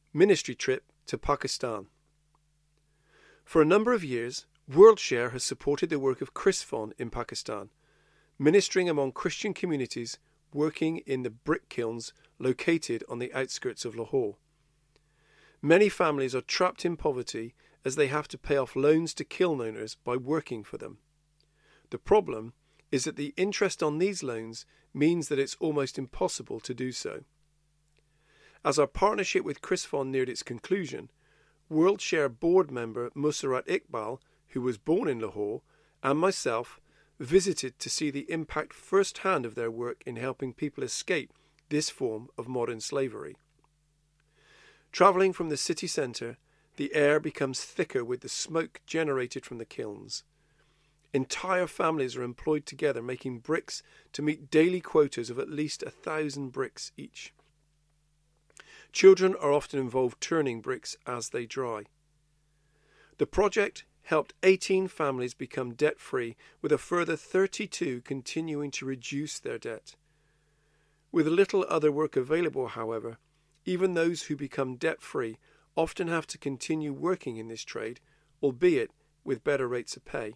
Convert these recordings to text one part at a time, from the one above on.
Ministry trip to Pakistan. For a number of years, WorldShare has supported the work of ChrisFon in Pakistan, ministering among Christian communities working in the brick kilns located on the outskirts of Lahore. Many families are trapped in poverty as they have to pay off loans to kiln owners by working for them. The problem is that the interest on these loans means that it's almost impossible to do so. As our partnership with ChrisFon neared its conclusion, WorldShare board member Musarrat Iqbal, who was born in Lahore, and myself visited to see the impact firsthand of their work in helping people escape this form of modern slavery. Travelling from the city centre, the air becomes thicker with the smoke generated from the kilns. Entire families are employed together making bricks to meet daily quotas of at least 1,000 bricks each. Children are often involved turning bricks as they dry. The project helped 18 families become debt-free, with a further 32 continuing to reduce their debt. With little other work available, however, even those who become debt-free often have to continue working in this trade, albeit with better rates of pay.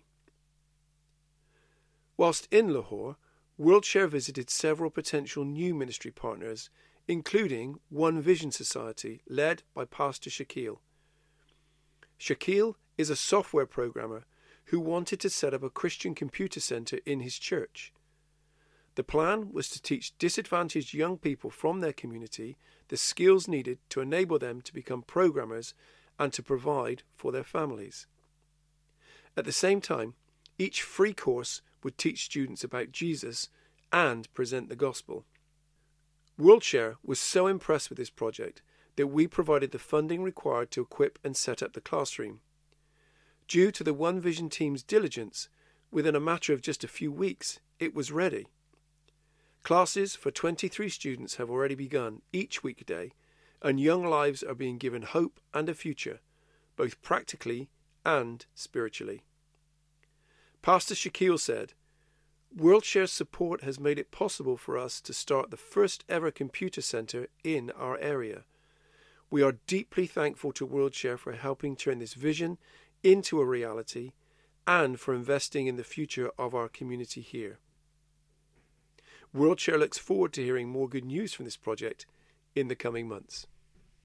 Whilst in Lahore, WorldShare visited several potential new ministry partners, including One Vision Society, led by Pastor Shakil. Shakil is a software programmer who wanted to set up a Christian computer centre in his church. The plan was to teach disadvantaged young people from their community the skills needed to enable them to become programmers and to provide for their families. At the same time, each free course would teach students about Jesus and present the gospel. WorldShare was so impressed with this project that we provided the funding required to equip and set up the classroom. Due to the One Vision team's diligence, within a matter of just a few weeks, it was ready. Classes for 23 students have already begun each weekday, and young lives are being given hope and a future, both practically and spiritually. Pastor Shakil said, WorldShare's support has made it possible for us to start the first ever computer centre in our area. We are deeply thankful to WorldShare for helping turn this vision into a reality and for investing in the future of our community here. WorldShare looks forward to hearing more good news from this project in the coming months.